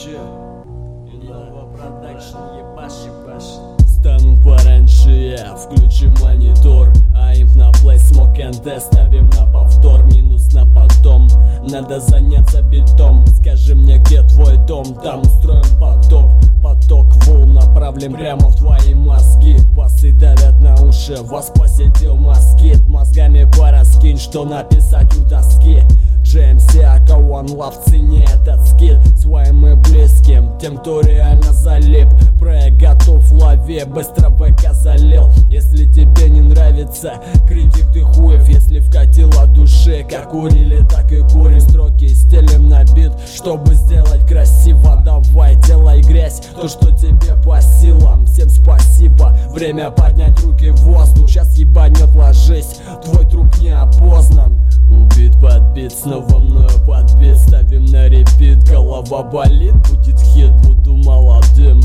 вообще. Иннова продакшн, ебашь. Стану пораньше я, включи монитор. А им на плей смок НД ставим на повтор. Минус на потом, надо заняться битом. Скажи мне, где твой дом, там устроим потоп. Поток волн направлен прямо в твои мозги. Басы давят на уши, вас посетил москит. Мозгами пораскинь, что написать у доски. GMC, One Love, цени этот скид своим и близким, тем, кто реально залип. Проект готов, лови, быстро ВК залил. Если тебе не нравится критик, ты хуев. Если вкатил от души, как курили, так и курим. Строки стелим на бит, чтобы сделать красиво. Давай, делай грязь, то, что тебе по силам. Всем спасибо, время поднять руки в воздух. Сейчас ебанет, ложись, твой труп не опознан. Убит, подбит, снова мною подбит. Ставим на репит, голова болит, будет хит. Буду молодым,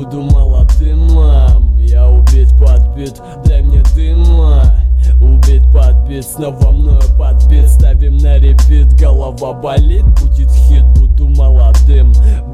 мам. Я убит, подбит, дай мне дыма. Убит, подбит, снова мною подбит. Ставим на репит, голова болит, будет хит. Буду молодым,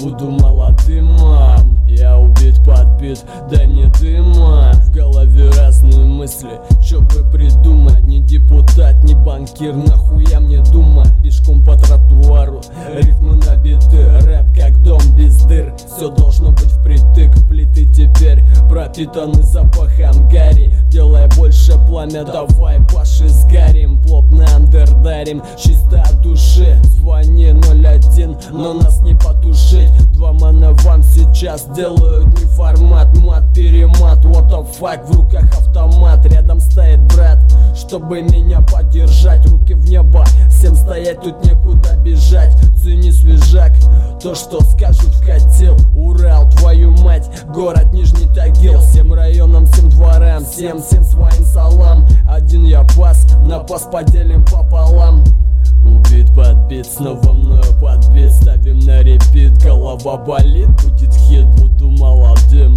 мам. Я убит, подбит, дай мне дыма. В голове разные мысли, чё бы придумать. Не депутат, не банкир, нахуя мне думать. Пешком по тротуару, рифмы набиты. Рэп как дом без дыр, все должно быть впритык. Плиты теперь пропитаны запахом гари. Делай больше пламя, давай, Паши, сгорим. Плотно андердарим, чисто от души. Звони 01, но нас не потушить. Два мана вам сейчас делают не формат. Мат, перемат, what the fuck, в руках автомат. Рядом стоит брат, чтобы меня поддержать. Руки в небо, всем стоять, тут некуда бежать. Цени свежак, то, что скажут вкатил. Урал, твою мать, город Нижний Тагил. Всем районам, всем дворам, всем своим салам. Один я пас, на пас поделим пополам. Убит, подбит, снова мною подбит. Ставим на репит, голова болит, будет хит. Буду молодым,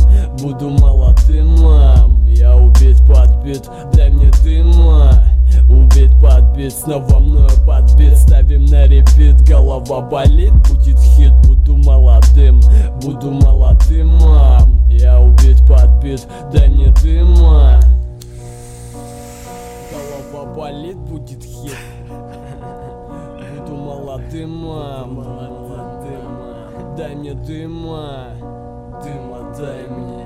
мам. Я убит, подбит, дай мне дыма. Убит, подбит, снова мною подбит. Ставим на репит, голова болит, будет хит. Буду молодым, мам. Я убит, подбит, дай мне дыма. Голова болит, будет хит. Буду молодым, мам. Дай мне дыма, дай мне.